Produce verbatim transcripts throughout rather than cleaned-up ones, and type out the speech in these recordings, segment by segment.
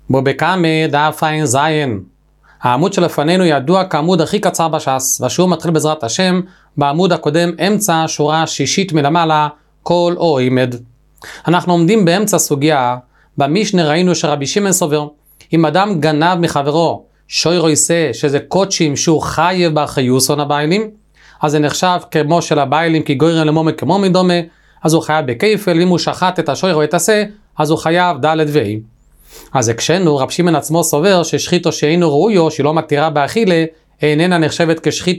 בו בקאמה דף עין זין. העמוד שלפנינו ידוע כעמוד הכי קצר בש"ס, והשיעור מתחיל בעזרת השם בעמוד הקודם, אמצע שורה שישית מלמעלה, כל או עימד. אנחנו עומדים באמצע סוגיה, במשנה ראינו שרבי שמעון סובר, אם אדם גנב מחברו שוירו יסה, שזה קודשים שהוא חייב באחיוסון הביילים, אז זה נחשב כמו של הביילים, כי גוירן למומה כמו מדומה, אז הוא חייב בכיפל. אם הוא שחט את השוירו את הסה, אז הוא חייב ד' ואי. אז הקשנו, רב שמעון עצמו סובר ששחיתו שאינו ראויו, שהיא לא מתירה באכילה, איננה נחשבת כשחיתה.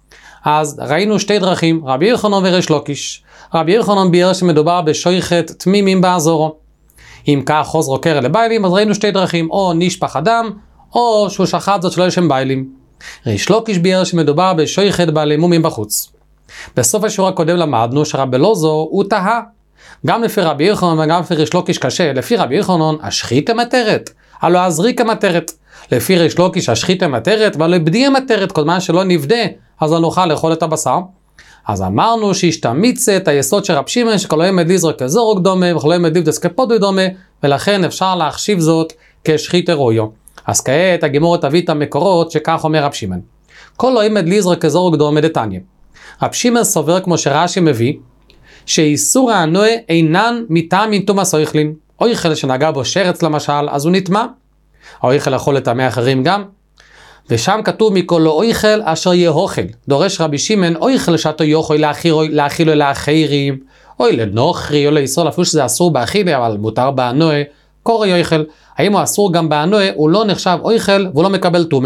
אז ראינו שתי דרכים, רבי יוחנן וריש לוקיש. רבי יוחנן ביאר שמדובר בשויכת תמימים באזורו. אם כך חוזרו קרא לביילים, אז ראינו שתי דרכים, או נשפך אדם, או שהוא שחט זאת שלא יש שם ביילים. ריש לוקיש ביאר שמדובר בשויכת בעלי מומים בחוץ. בסוף השיעור הקודם למדנו שרבי אלעזר הוא תהה. גם לפי רבי יוחנן וגם לפי ריש לוקיש קשה. לפי רבי יוחנן השחיתה מתרת, הלא הזריקה מתרת. לפי ריש לוקיש השחיתה מתרת, והלא בדיה מתרת, כל מה שלא נבדה, אז לא נוכל לאכול את הבשר. אז אמרנו שהשתמיץ את היסוד של רב שמעון, שכל היום מדליזר כזורג דומה, וכל היום מדליבדס כפודו דומה, ולכן אפשר להחשיב זאת כשחיתה ראויו. אז כעת הגמרא תביא את המקורות שכך אומר רב שמעון. כל היום מדליזר כזורג דומה דתניא. רב שמעון סובר כמו שרש"י מביא, שאיסור הענוע אינן מטעם תומאס אויכלין. אויכל שנגע בו שרץ למשל, אז הוא נטמא. האויכל יכול לטמא אחרים גם. ושם כתוב מכל אויכל אשר יאכל. דורש רבי שמעון אויכל שאתו יוכל להאכילו לאחרים, או לנוכרי, או לאיסור, אפילו שזה אסור באכילה, אבל מותר בענוע, קורא יאכל. האם הוא אסור גם בענוע, הוא לא נחשב אויכל, והוא לא מקבל טומא.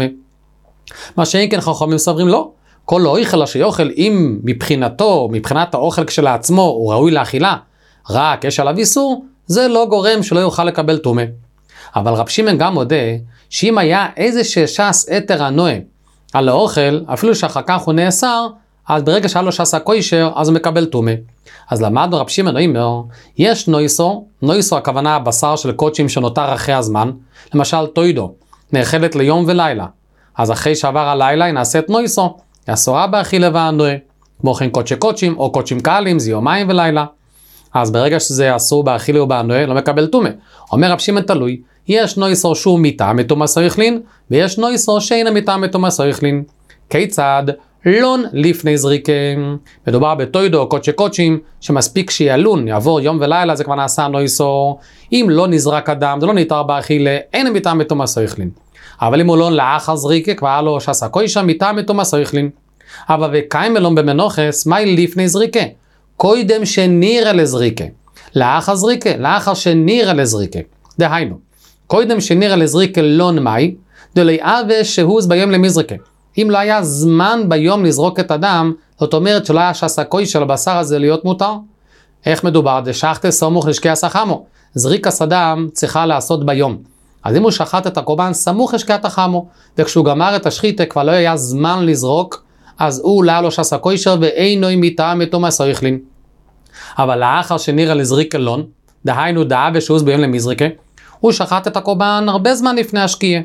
מה שאין כן חכמים סוברים לא. כל אויכל אשר יאכל, אם מבחינתו, מבחינת האוכל כשלעצמו, הוא ראוי לאכילה, רק יש עליו איסור, זה לא גורם שלא יוכל לקבל טומא. אבל רב שמעון גם מודה, שאם היה איזה ששס אתר הנועה על האוכל, אפילו שאחר כך הוא נאסר, אז ברגע שהיה לו שס הקוישר, אז הוא מקבל טומא. אז למדנו רב שמעון אומר, יש נויסו, נויסו הכוונה הבשר של קודשים שנותר אחרי הזמן, למשל טוידו, נאכלת ליום ולילה. אז אחרי שעבר הלילה היא נעשית נויסו, היא אסורה באכילה והנועה. כמו כן קודשי קודשים או קודשים קהלים, זה יומיים ולילה. אז ברגע שזה אסור באכילה ובהנועה, לא מקבל טומא. אומר רב שמעון תלוי, יש נויסו שהוא מטעם תומאס אויכלין, ויש נויסו שאינה מטעם תומאס אויכלין. כיצד? לון לפני זריקה. מדובר בטוידו או קודשי קודשים, שמספיק שיעלון, יעבור יום ולילה, זה כבר נעשה נויסו. אם לא נזרק אדם, זה לא ניתר באכילה, אין מטעם תומאס אויכלין. אבל אם הוא לא לאחר זריקה, כבר היה לו שעשה קוישה מטעם תומאס אויכלין. אבל וקיים אלון במנוחס, מהי לפני זריקה? קוידם שנירה לזריקה. לאחר זריקה, לאחר שנירה לזריקה. דהיינו, קודם שנירה לזריקה לון מאי, דולי אבש שהוז ביום למזריקה. אם לא היה זמן ביום לזרוק את הדם, זאת אומרת שלא היה שהסקוי של הבשר הזה להיות מותר. איך מדובר? דשחת סמוך לשקיע סחמו. זריקה סדם צריכה לעשות ביום. אז אם הוא שחט את הקורבן סמוך לשקיעת החמו, וכשהוא גמר את השחיתה כבר לא היה זמן לזרוק, אז הוא לא היה לו שהסקוי של ואינו מטעם תומאס אויכלין. אבל לאחר שנירה לזריקה לון, דהיינו דאה ושהוז ביום למזריקה, הוא שחט את הקורבן הרבה זמן לפני השקיעה.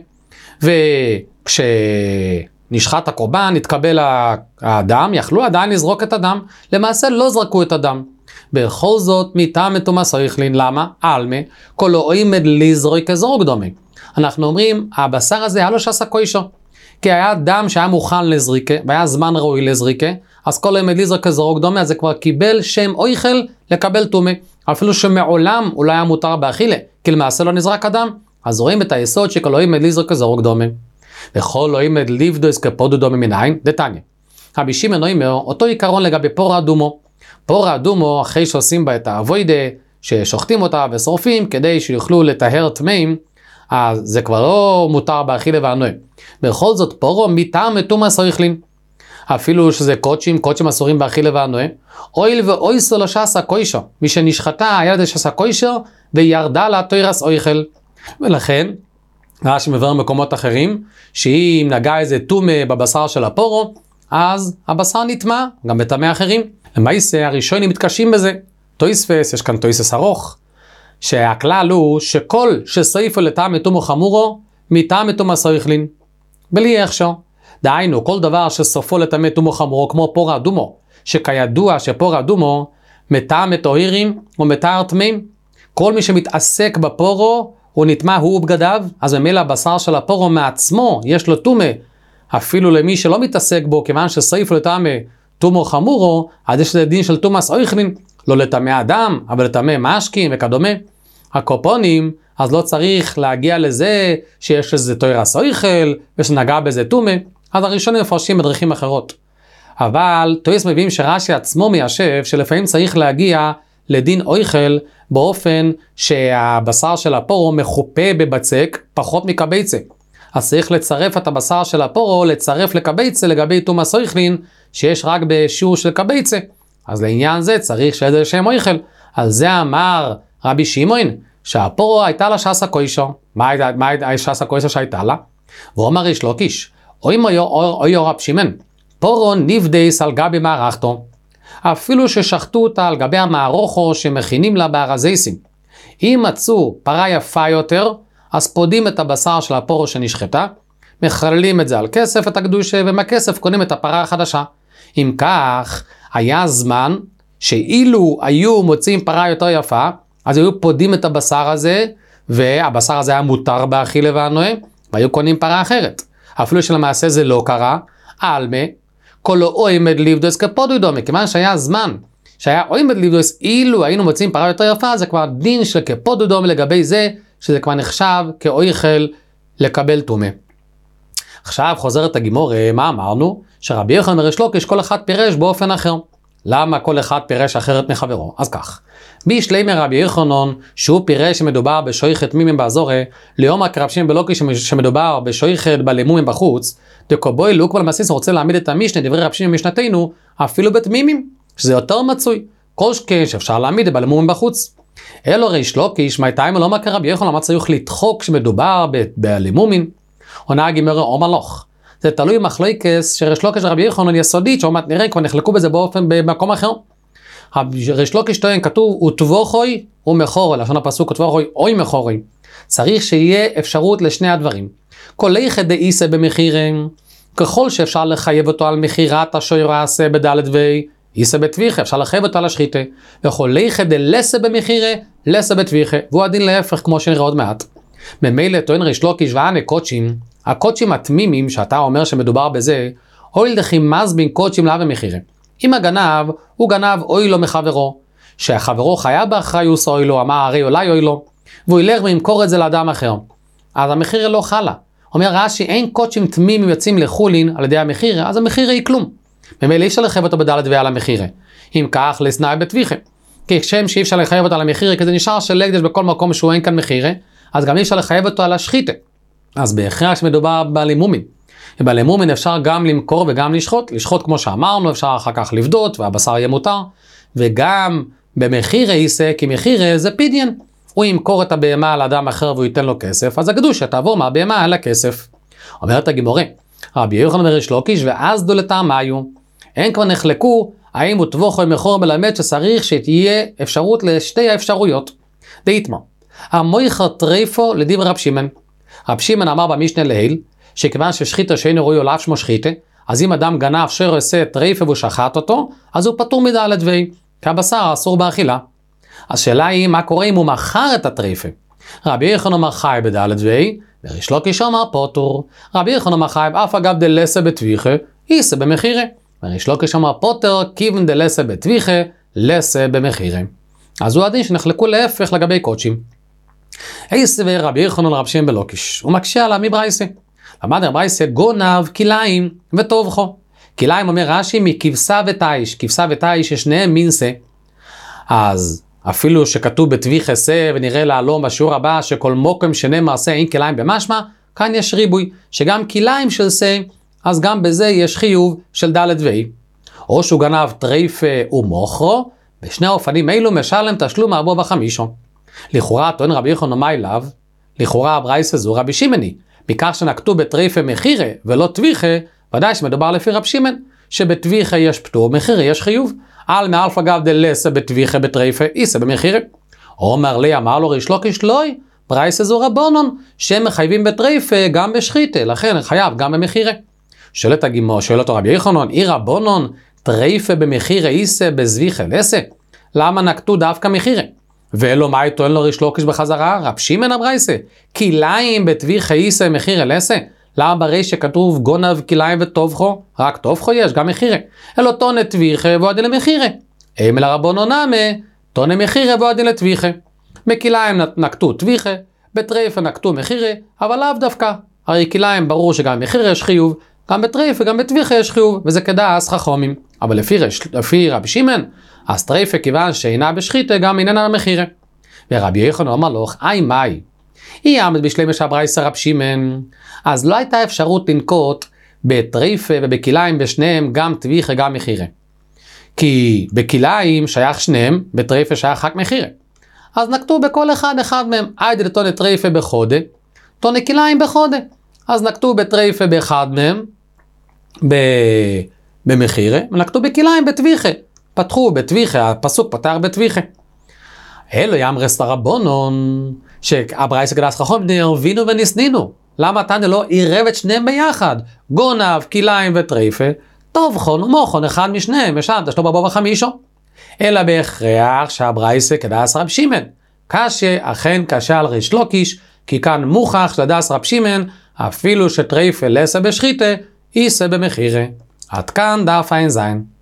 וכשנשחט הקורבן, התקבל האדם, יכלו עדיין לזרוק את הדם. למעשה לא זרקו את הדם. בכל זאת, מטעם תומאס אויכלין, למה? אלמה, כל עומד לזרוק כזורג דומה. אנחנו אומרים, הבשר הזה היה לו שעשה קוישו. כי היה דם שהיה מוכן לזריקה, והיה זמן ראוי לזריקה, אז כל עומד לזרוק כזורג דומה, אז זה כבר קיבל שם אויכל לקבל טומא. אפילו שמעולם הוא לא היה מותר באכילה, כי למעשה לא נזרק אדם, אז רואים את היסוד שכל עומד לזרוק כזורג דומה. וכל עומד ליבדוס כפודו דומה מנין, דתניא. רבי שמעון אומר, אותו עיקרון לגבי פורה אדומו. פורה אדומו, אחרי שעושים בה את האבוידה, ששוחטים אותה ושורפים, כדי שיוכלו לטהר טמאים, אז זה כבר לא מותר באכילה והנועה. בכל זאת פורו מטעם תומאס אויכלין. אפילו שזה קודשים, קודשים אסורים באכילה והנועה. אויל ואויסו לא שעשה קוישר. מי שנשחטה היה לזה שעשה קוישר, וירדה לה תוירס אויכל. ולכן, רש"י מבאר מקומות אחרים, שאם נגע איזה טומא בבשר של הפורו, אז הבשר נטמא, גם בטמא אחרים. למעשה הראשונים מתקשים בזה. תויספס, יש כאן תויסס ארוך, שהכלל הוא שכל שסעיפו לטעם תומו חמורו, מטעם תומאס אויכלין. בלי הכשר. דהיינו, כל דבר שסופו לטמא תומו חמורו, כמו פורה אדומו, שכידוע שפורה אדומו, מטעם טהורים או מטהר טמאים. כל מי שמתעסק בפורו, הוא נטמע הוא ובגדיו, אז ממילא הבשר של הפורו מעצמו, יש לו טומא, אפילו למי שלא מתעסק בו, כיוון ששריף לטמא טומו חמורו, אז יש לזה דין של טומאס אויכלין, לא לטמא אדם, אבל לטמא משקים וכדומה. הקופונים, אז לא צריך להגיע לזה שיש איזה תוירס אויכל, ושנגע בזה טומא, אז הראשונים מפרשים בדרכים אחרות. אבל תויס מביאים שרש"י עצמו מיישב, שלפעמים צריך להגיע לדין אויכל, באופן שהבשר של הפורו מחופה בבצק, פחות מקבייצה. אז צריך לצרף את הבשר של הפורו, לצרף לקבייצה לגבי טומאס אויכלין, שיש רק בשיעור של קבייצה. אז לעניין זה צריך שזה שם אויכל. על זה אמר רבי שמעון, שהפורו הייתה לה שסה קוישו. מה הייתה שסה קוישו שהייתה לה? והוא אמר ריש לוקיש, אוי מויו רב שמעון, פורו נבדס על גבי מערכתו. אפילו ששחטו אותה על גבי המערוכו שמכינים לה בארזייסים. אם מצאו פרה יפה יותר, אז פודים את הבשר של הפורו שנשחטה, מחללים את זה על כסף את הקדושה, ומהכסף קונים את הפרה החדשה. אם כך, היה זמן שאילו היו מוצאים פרה יותר יפה, אז היו פודים את הבשר הזה, והבשר הזה היה מותר באכילה והנועה, והיו קונים פרה אחרת. אפילו שלמעשה זה לא קרה, אלמה, כל אוימד ליבדוס כפודו דומה, כיוון שהיה זמן שהיה אוימד ליבדוס, אילו היינו מוצאים פרה יותר יפה, זה כבר דין של כפודו דומה לגבי זה, שזה כבר נחשב כאויכל לקבל טומא. עכשיו חוזרת הגימור, מה אמרנו? שרבי יוחנן וריש לוקיש כל אחד פירש באופן אחר. למה כל אחד פירש אחרת מחברו? אז כך. בישלמי רבי יוחנן, שהוא פירש שמדובר בשויכת מימים באזורי, ליום רב שמעון בן לוקיש שמדובר בשויכת בלימומים בחוץ, דקובוי לוק ולמסיס רוצה להעמיד את המשנה, דברי רב שמעון משנתנו, אפילו בתמימים, שזה יותר מצוי. כל שכן שאפשר להעמיד בלימומים בחוץ. אלו ריש לוקיש, מהייתיים לא מכר רבי יוחנן, למה צריך לדחוק שמדובר בלימומים? עונה הגימור אומר לך. זה תלוי מחלוקס שריש לוקיש רבי יוחנן יסודית, שעומת נראה כבר נחלקו בזה באופן במקום אחר. ריש לוקיש טוען כתוב וטבוחוי ומחורי, לשון הפסוק וטבוחוי אוי מחורי. צריך שיהיה אפשרות לשני הדברים. כל איכא דאיסא במחירים, ככל שאפשר לחייב אותו על מחירת השוירסא בדלת וי, איסא בטביחא, אפשר לחייב אותו על השחיתה. וכל איכא דלסא במחירי, לסא בטביחא, והוא הדין להפך כמו שנראה עוד מעט. ממילא טוען ריש לוקיש וענה קודשים, הקודשים התמימים שאתה אומר שמדובר בזה, אוי דכי מזבין קודשים לה במחירי. אם הגנב, הוא גנב אוי לו מחברו, שהחברו חייב באחריוס אוי לו, אמר הרי אולי אוי לו, והוא ילך וימכור את זה לאדם אחר. אז המחיר לא חלה. אומר רש"י, אין קודשים תמימים יוצאים לחולין על ידי המחיר, אז המחיר היא כלום. ממילא אי אפשר לחייב אותו בדלת ועל המחיר. אם כך, לסנאי בטביחא. כי כשם שאי אפשר לחייב אותו על המחיר, כי זה נשאר של הקדש בכל מקום שהוא אין כאן מחיר, אז גם אי אפשר לחייב אותו על השחיתה. אז בהכרח שמדובר בלימומים. ובלימומים אפשר גם למכור וגם לשחוט. לשחוט כמו שאמרנו, אפשר אחר כך לבדות והבשר יהיה מותר. וגם במחיר איסא, כי מחיר זה פידיין. הוא ימכור את הבהמה על אדם אחר והוא ייתן לו כסף, אז הקדושה תעבור מהבהמה על הכסף. אומרת הגימורה, רבי יוחנן וריש לוקיש ואז דולתם היו. הם כבר נחלקו, האם הוא טבוחו מחור מלמד שצריך שתהיה אפשרות לשתי האפשרויות. דאיתמה, המויכר טריפו לדיבר רב שמעון. רב שמעון אמר במשנה לעיל, שכיוון ששחיטה שאינו ראוי עליו שמו שחיטה, אז אם אדם גנב אשר עושה טריפה והוא שחט אותו, אז הוא פטור מדלת וי, כי הבשר אסור באכילה. השאלה היא, מה קורה אם הוא מכר את הטריפה? רבי יוחנן אמר חי בדלת וי, וריש לוקיש אמר פוטר. רבי יוחנן אמר חי, אף אגב דלסא בטביחא, איסא במחירה. וריש לוקיש אמר פוטר, כיוון דלסא בטביחא, לסא במחירה. אז הוא הדין שנחלקו להפך לגבי קודשים. איסא ורבי יוחנן רב שמעון בן לוקיש, הוא מקשה עליו מברייסא. למד ברייסא גונב כליים וטובחו. כליים אומר רש"י מכבשה ותיש, כבשה ותיש ששניהם מינסה. אז אפילו שכתוב בטביחא שא ונראה להלום בשיעור הבא שכל מוקם שנאמר שא אין כליים במשמע, כאן יש ריבוי שגם כליים של שא, אז גם בזה יש חיוב של דלת וי. או שהוא גנב טריפה ומוכרו, בשני האופנים אלו משלם תשלום ארבע וחמישו. לכאורה טוען רבי יוחנן מה אליו? לכאורה ברייסא זו רבי שמעוני. מכך שנקטו בטריפה מחירה ולא טביחא, ודאי שמדובר לפי רב שמעון, שבטביחא יש פטור, מחירה יש חיוב. על מאלף אגב דלסא בטביחא בטריפה, איסא במחירה. אומר לי, אמר לו ריש לוקיש לוי, ברייסא זו רבונון, שהם מחייבים בטריפה גם בשחיטה, לכן חייב גם במחירה. שואלת הגימור, שואל אותו רבי יוחנן, אי רבונון, טריפה במחירה איסא בזביחא לסא? למה נקטו דווקא מחירה? ואלו מה טוען לו ריש לוקיש בחזרה? רב שמעון הברייסה, כליים בטביחי איסה מחיר אלסה? למה בריש שכתוב גונב כליים וטובחו? רק טובחו יש, גם מחירה. אלו תונה טביחי ועודין למחירה. אם אל הרבונו נמה, תונה מחירה ועודין לטביחי. בכליים נקטו טביחי, בטריפה נקטו מחירה, אבל לאו דווקא. הרי כליים ברור שגם מחירה יש חיוב, גם בטריפה וגם בטביחי יש חיוב, וזה כדאס חכמים. אבל לפי, לפי רבי שמעון, אז טריפה כיוון שאינה בשחיתה גם איננה מחירה. ורבי יוחנן אמר לו, אי מאי, היא יעמד בשלמש הברייסה רב שמעון, אז לא הייתה אפשרות לנקוט בטריפה ובכליים בשניהם גם טביחה גם מחירה. כי בכליים שייך שניהם, בטריפה שייך רק מחירה. אז נקטו בכל אחד אחד מהם, היידה לתונה טריפה בחודה, תונה כליים בחודה. אז נקטו בטריפה באחד מהם, במחירה, ונקטו בכליים בטביחה. פתחו בטביחה, הפסוק פתח בטביחה. אלו יאמרס לרבונון, שהברייסה כדאס חכמים נרבינו ונסנינו. למה תנא לא עירב את שניהם ביחד? גונב, כליים וטריפה, טובחון ומוחון, אחד משניהם, ושם תשלו בבוא וחמישו. אלא בהכרח שהברייסה כדאס רב שמעון. קשה, אכן קשה על ריש לוקיש, כי כאן מוכח שדאס רב שמעון, אפילו שטריפה לסה בשחיתה, איסה במחירה. עד כאן דף עין זין.